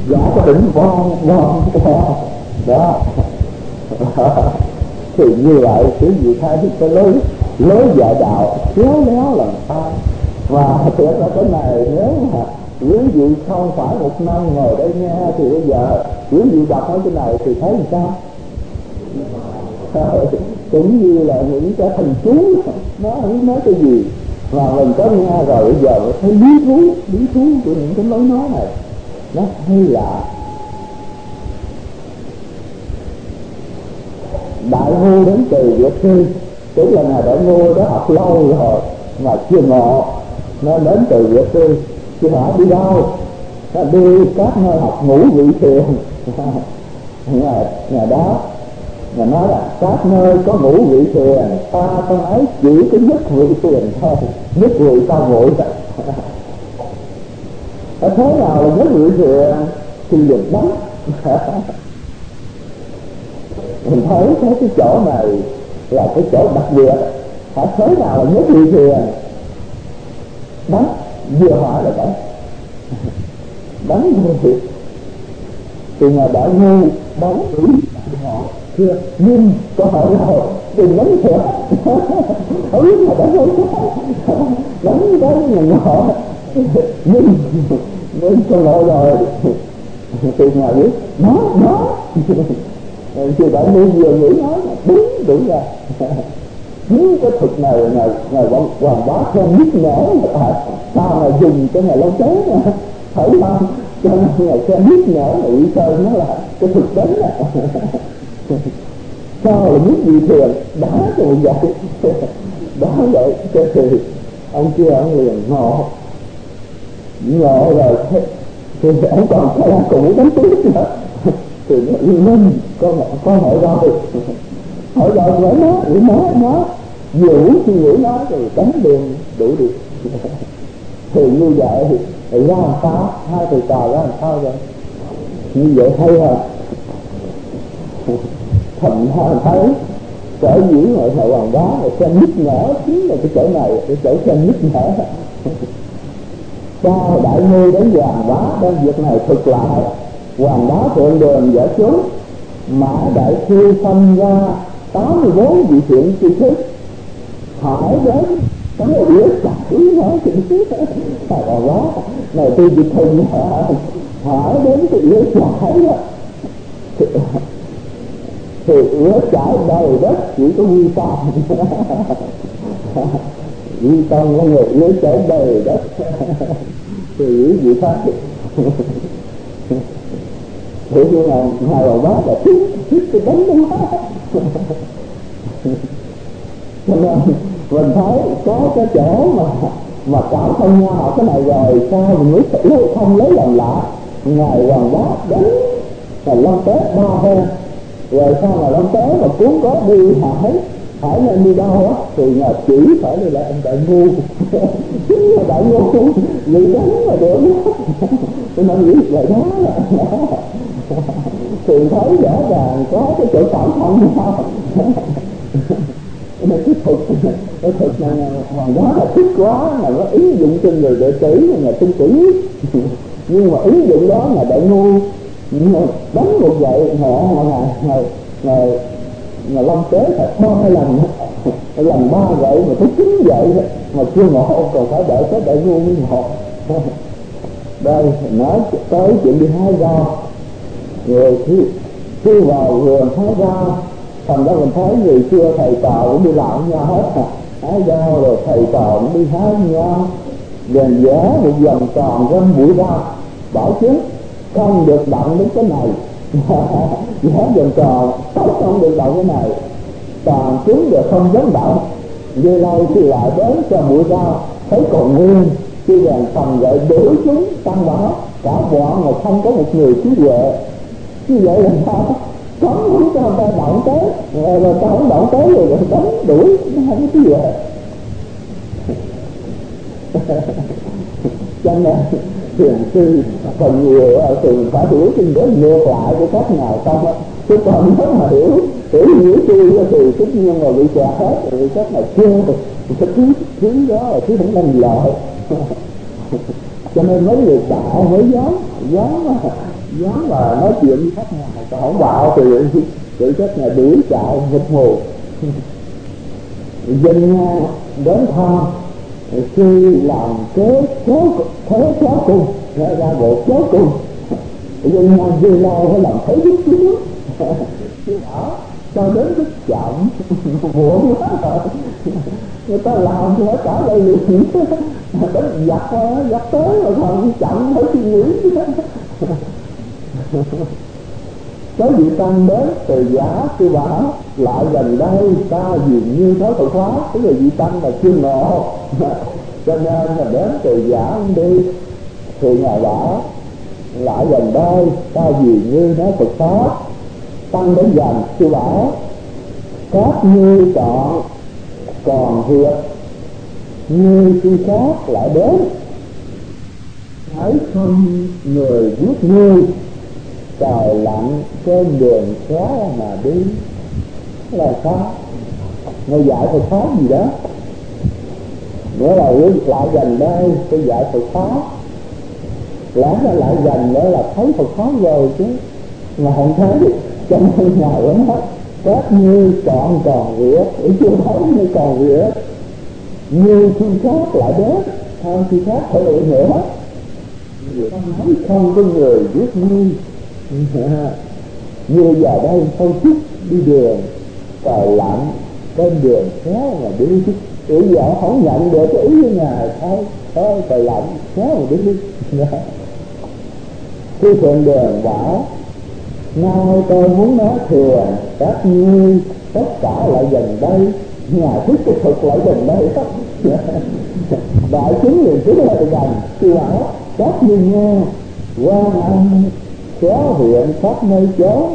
giả có đỉnh von von đó. Thì như vậy quý vị thấy cái lối dạy đạo khéo léo làm sao. Và thiệt là cái này nếu mà quý vị không phải một năm ngồi đây nghe thì bây giờ quý vị đọc ở cái này thì thấy làm sao? Cũng như là những cái thần chú nó không nói cái gì mà mình có nghe rồi, bây giờ mình thấy lý thú của những cái lối nói này nó hay lạ. Đại ngu đến từ Việt Sư, tức là ngài Đại ngu đó học lâu rồi mà chưa ngộ, nó đến từ Việt Sư. Chứ hỏi đi đâu? Nó đi các nơi học ngũ vị thiền. Ngày đó Ngài nói là các nơi có ngũ vị thiền, ta trong ấy chỉ có nhất vị thiền thôi, nhất vị ta ngồi. Thế nào là nhất vị thiền? Thì được đánh. Mình thấy cái chỗ này là cái chỗ đặc biệt. Phải thế nào là nhất vị thiền? Đánh, vừa hỏi là đánh rồi. Thì Ngài Đại ngu đánh đủ họ chưa, nhưng có hỏi rồi đừng đánh thiệt. Không biết là đánh không đánh cái nhà nhỏ nhưng con lỗi rồi. Thì Ngài biết nó thì Đại ngu vừa nghĩ nói đúng ra. Những cái thuật này Ngài Hoàng Bá không biết nở sao mà dùng cái Ngài Long Tế mà phải không? Cho nên Ngài xem biết nở mà ý sơn nó là cái thuật đánh này. Sao là biết gì thiền đá rồi vậy. Đó vậy thì ông kia ông liền ngộ rồi thì ông còn cái cũng đánh tiếp nữa. Thì Linh con hỏi rồi phải nó vừa uống suy nghĩ nó rồi đánh đường đủ được. Thì như vậy thì ra làm sao? Hai thầy trò ra làm sao vậy? Như vậy hay à. Thành ra thấy sở dĩ ngồi thầy Hoàng Bá rồi xem nít nở chính là cái chỗ này, cái chỗ xem nít nở. Sao Đại ngu đến Hoàng Bá đem việc này thực lại. Hoàng Bá thượng đường giả xuống, Mã Đại Sư phân ra 84 vị thiện tri thức, hỏi đến cái đứa chảy nói chuyện thầy Hoàng Bá này tôi chỉ thùng hỏi đến cái đứa chảy đó. Thì ứa chảy đầy đất chỉ có Quy Tông. Quy Tông có người ứa chảy đầy đất. Thì quý vị thấy thế nhưng mà Ngài Hoàng Bá là thích cái đánh đó. Cho nên mình thấy có cái chỗ mà cảm thông nhau cái này rồi sao mình mới không lấy làm lạ. Ngài Hoàng Bá đánh là Long Tế 3 hôm rồi sao mà Long Tế mà cuốn có đi hỏi nên đi đâu á thì Ngài chỉ phải đi là anh Đại ngu. Chính là Đại ngu vì đánh mà được. Tôi nói nghĩ vậy đó là thì thấy rõ ràng có cái chỗ cảm thông nhau. Nên cái thuật này Hoàng Bá là thích quá, là nó ứng dụng cho người đệ tử là tinh tử. Nhưng mà ứng dụng đó là Đại ngu đánh một vậy ngày Long Tế phải 3 lần 3 vậy mà tới 9 vậy mà chưa ngộ, còn phải đợi tới Đại ngu mới ngộ. Đây nói tới chuyện đi hái rau rồi khi vào vườn hái rau. Thành ra mình thấy người xưa thầy trò cũng đi làm với nhau hết. Hái rau rồi thầy trò cũng đi hái với nhau, gần vẽ một vòng tròn quanh bụi rau, bảo chứ không được động đến cái này. Vẽ vòng tròn không được động cái này, tròn xuống được không dám động. Về lâu thì lại đến cho bụi rau thấy còn nguyên, khi đèn cầm gậy đuổi chúng tăng đó cả bọn mà không có một người trí huệ. Như vậy là sao? Cấm không cho người ta động tới rồi ta không động tới rồi cấm đuổi, nó không có trí huệ. Cho nên thiền sư phần nhiều thì mình phải hiểu kinh tế ngược lại cái cách nào không á. Chứ còn nếu mà hiểu sư thì tất nhiên là bị chẹt hết rồi, cách này chưa cái thứ đó là thứ không lành lợi. Cho nên mấy người đạo mới dám dám mà nói chuyện với khách ngoài, còn không bạo thì tự khách nhà đuổi chạy nghịch mù. Dân đến thăm khi làm kế chó cung ra bộ chó cung, dân dư lâu phải làm thấy giúp chứ chứ bảo sao đến rất chậm muộn quá rồi, người ta làm thì phải trả lời liền đến giặt tới rồi còn chậm phải suy nghĩ. Có vị tăng đến từ Giả sư bảo lại gần đây ta dường như thói Phật pháp, tức là vị tăng là chưa ngộ cho nên là đến từ Giả ông đi. Thì ngài bảo lại gần đây ta dường như nói Phật pháp. Tăng đến gần sư bảo các ngươi chọn còn việc ngươi khi khác lại đến, thấy không người giết ngươi, trời lạnh trên đường xé mà đi. Là sao? Ngài dạy Phật pháp gì đó, nghĩa là lại gần đây tôi dạy Phật pháp, lẽ ra lại gần nữa là thấy Phật pháp rồi chứ, mà không thấy. Cho nên Ngài vẫn nói các ngươi chọn còn việc, chưa thấy như còn việc, như khi khác lại đến, không khi khác phải lựa nữa. Nói không có người giết ngươi, như giờ đây thôi chút đi đường trời lạnh trên đường xé mà đi chứ. Bây giờ không nhận được cái ý với Ngài, thôi trời lạnh xé mà đi. Khi thượng đường bảo nay tôi muốn nói thừa các ngươi tất cả lại gần đây, Ngài thích cái thực lại gần đây đó. Đại chúng liền cứ lại gần sư bảo các ngươi nghe Quan Âm xóa huyện khắp nơi chốn.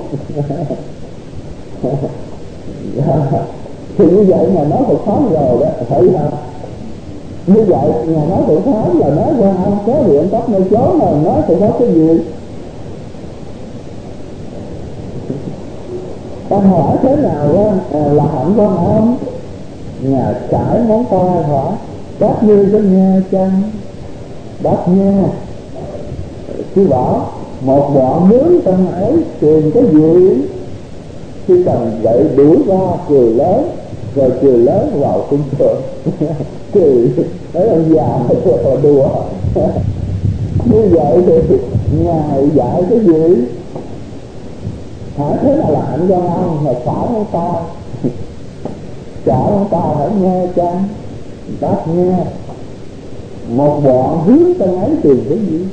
Thì như vậy mà nói Phật pháp rồi đó, thấy không? Như vậy nhà nói Phật pháp là nói Quan Âm xóa huyện khắp nơi chốn, mà nói Phật pháp cái gì? Ta hỏi thế nào đó, là hạnh Quan Âm. Nhà trải ngón tay hỏi các ngươi có nghe chăng? Đáp nghe. Sư bảo một bọn nướng trong ấy tìm cái gì? Khi cần vậy đuổi ra cười lớn, rồi cười lớn vào cung thượng. Cười thấy ông già thật là đùa. Như vậy thì Ngài dạy cái gì? Hỏi thế nào là hạnh Quan Âm? Mà xả ngón tay, xả ngón tay phải nghe chăng? Đáp nghe. Một bọn hướng trong ấy tìm cái gì?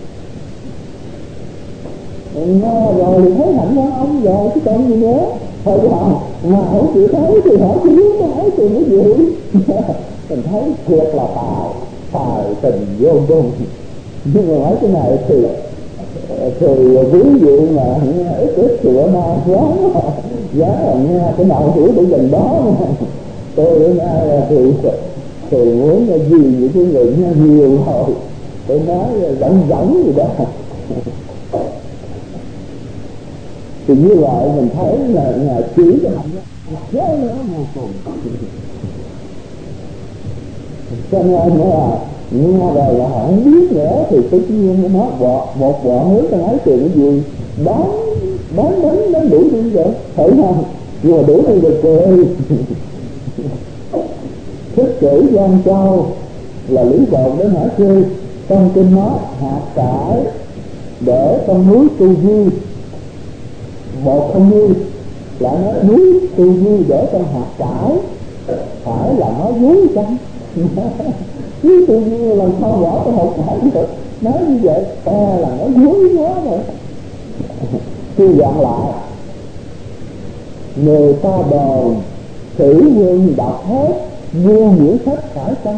Nghe rồi thì thấy hạnh Quan Âm rồi chứ còn gì nữa. Thôi còn mà không chịu thấy thì hỏi cái hướng trong ấy tìm cái gì? Mình thấy thiệt là tài tình vô cùng. Nhưng mà nói cái này thì ví dụ mà ít sửa ma quá giá là nghe cái nào hiểu để gần đó mà. Tôi bữa nay thì muốn gì những cái người nghe nhiều rồi, tôi nói dẫn gì đó. Thì như vậy mình thấy là Ngài chỉ cho mình thế nữa vô cùng. Cho nên là nghe rồi là họ không biết nữa thì tất nhiên nó một bọn hướng trong ấy tìm cái gì bán đuổi đi vậy, thấy không? Nhưng mà đuổi đi được cười. Thích kỷ Giang Châu là Lý Bột đến hỏi sư trong kinh nói hạt cải để trong núi Tu Di, một không như lại nói núi Tu Di để trong hạt cải, phải là nói dối chăng? Chứ tự nhiên làm sao bỏ cái hộp cải được, nói như vậy ta là nói dối quá rồi. Khi dặn lại người ta đồn thủy quân đọc hết mua những sách phải chăng?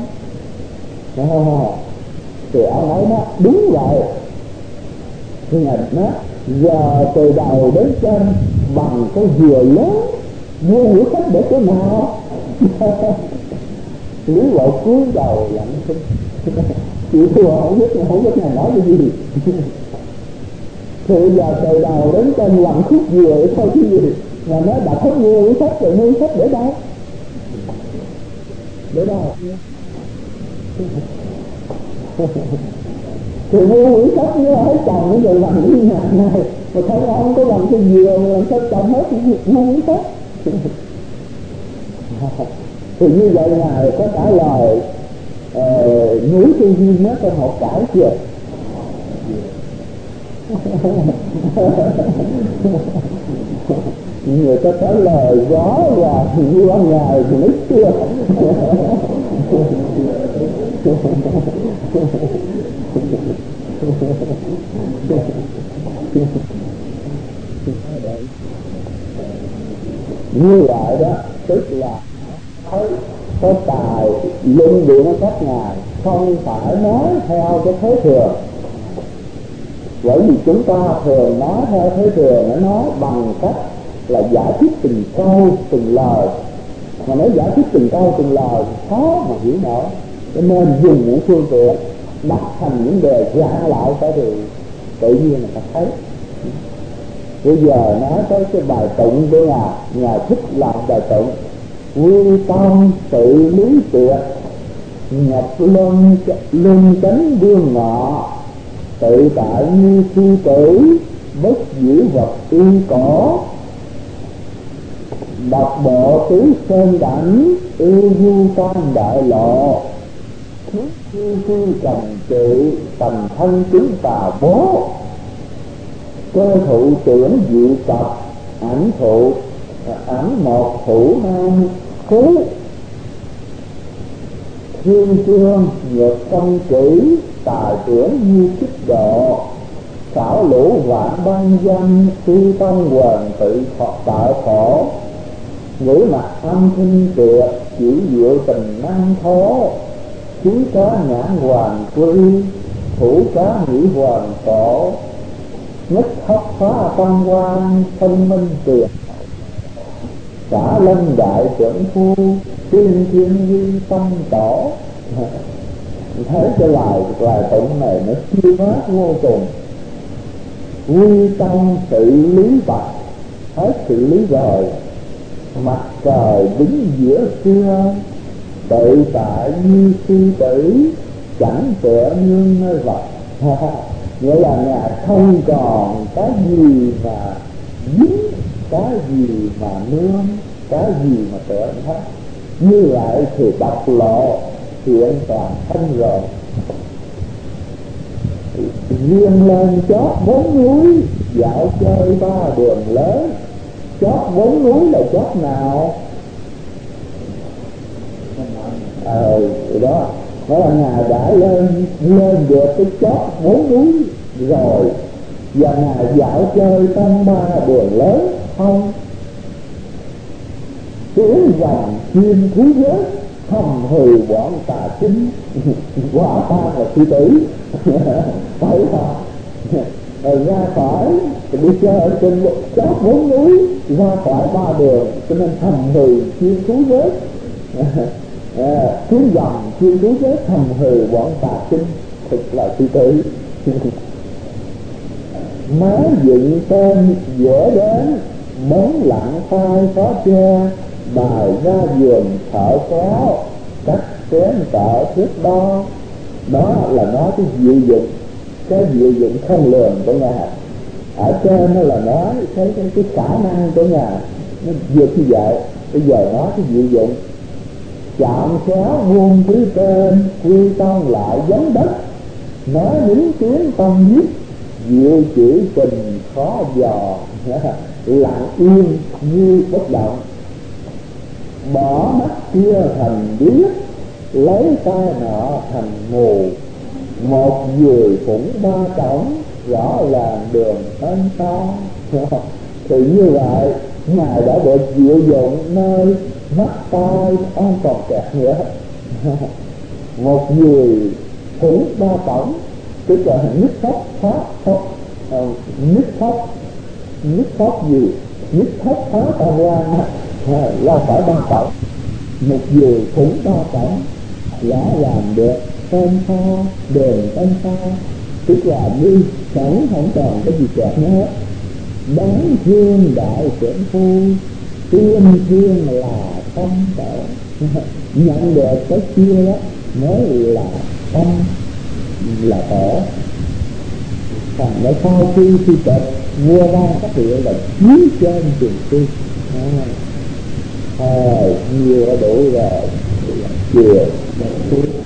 Thì ông ấy nói đúng vậy. Thì Ngài nói giờ từ đầu đến chân bằng cái dừa lớn mua những sách để cái nào? Lý Lộ cúi đầu lặng thinh. Chịu thua không biết Ngài nói cái gì. Thì giờ từ đầu đến chân làm khúc dừa thôi chứ gì. Ngài nói đã có mua những sách rồi, mua sách để đâu? Để đâu? Thì mua quyển sách nếu thấy chồng nó rồi làm cái nhà này mà thấy ông có làm cái giường làm sao chồng hết mua quyển sách. Thì như vậy Ngài có trả lời núi tư duy nhất trong học cải chưa? Người ta trả lời rõ và như ban ngày thì nói chưa. Như vậy đó tức là có tài luận điệu các ngài không phải nói theo cái thế thường, bởi vì chúng ta thường nói theo thế thường, nó nói bằng cách là giải thích từng câu từng lời, mà nếu giải thích từng câu từng lời khó mà hiểu nổi, cho nên dùng những phương tiện đặt thành những đề giảng lại cái thì tự nhiên người ta thấy. Bây giờ nói tới cái bài tụng của Ngài thích làm bài tụng quy tâm tự lý tuyệt, nhập luân chánh đương ngọ, tự tại như sư tử, bất giữ vật y cỏ, đọc bộ tứ sơn đảnh, yêu du tam đại lộ, thư trần trị, tầm thân chúng tà bố, cơ thụ trưởng dị cập, ảnh một thủ nam phú, thiên chương nhược công kỹ, tài tưởng như kích độ, xảo lũ vạn ban danh, phi tông quần tự tạo khổ, ngữ mặt âm thanh tuyệt, chỉ diệu tình năng thố, chí cá nhãn hoàng quy, thủ cá nghĩ hoàng cổ, nhất hấp phá tam quan, thông minh tuyệt, cả lâm đại trưởng phu, tiên thiên duy tâm tổ. Thấy cái bài tụng này nó siêu mát vô cùng. Quy tâm sự lý bạch, hết xử lý rồi, mặt trời đứng giữa trưa, tự tại như sư tử, chẳng tựa nương nơi vật. Nghĩa là Ngài không còn cái gì mà dính, cái gì mà nương, cái gì mà tựa hết. Như vậy thì bộc lộ hiện toàn thân rồi. Riêng lên chót 4 núi, dạo chơi 3 đường lớn. Chót 4 núi là chót nào? Đó, đó là Ngài đã lên được cái chót 4 núi rồi, và Ngài dạo chơi trong 3 đường lớn không? Tiếng dòng chim thú giới, thầm hừ bọn tà chính, hòa tan là sư tử. Phải không? Rồi ra khỏi đi chơi ở trên chót 4 núi, ra khỏi 3 đường, cho nên thầm hừ chim thú giới. Tiếng dòng chim thú giới thầm hừ bọn tà chính, thực là sư tử. Má dựng tên dễ đến, món lặng tay có che, bài ra giường thợ khéo, cắt xén cỡ thước đo. Đó là nói cái diệu dụng, cái diệu dụng không lường của Ngài. Ở trên nó là nói cái khả năng của Ngài, nó vượt như vậy. Bây giờ nói cái diệu dụng, chạm khéo muôn thứ tên, quy tông lại giống đất, nói những tiếng tâm viết, diệu chỉ tình khó dò, lặng yên như bất động, bỏ mắt kia thành điếc, lấy tai nọ thành mù, một người cũng 3 cổng, rõ ràng đường hơn ta. Thì như vậy Ngài đã được diệu dụng nơi mắt tai không còn kẹt nữa. Một người cũng 3 cổng, tức là nứt khóc phá khóc, nứt khóc gì, nứt khóc phá tam quan là phải 3 cổng. Một người cũng 3 cổng, đã làm được tên pha đường tên pha, tức là đi chẳng không còn cái gì kẹt nữa hết. Đáng thương đại trưởng phu, tiên thiên là tâm tổ. Nhận được cái kia đó mới là tâm là tổ. thành để sau khi chợt vua ban phát hiệu là chiếu trên trường tiên. Nhiều đã đủ rồi, chiều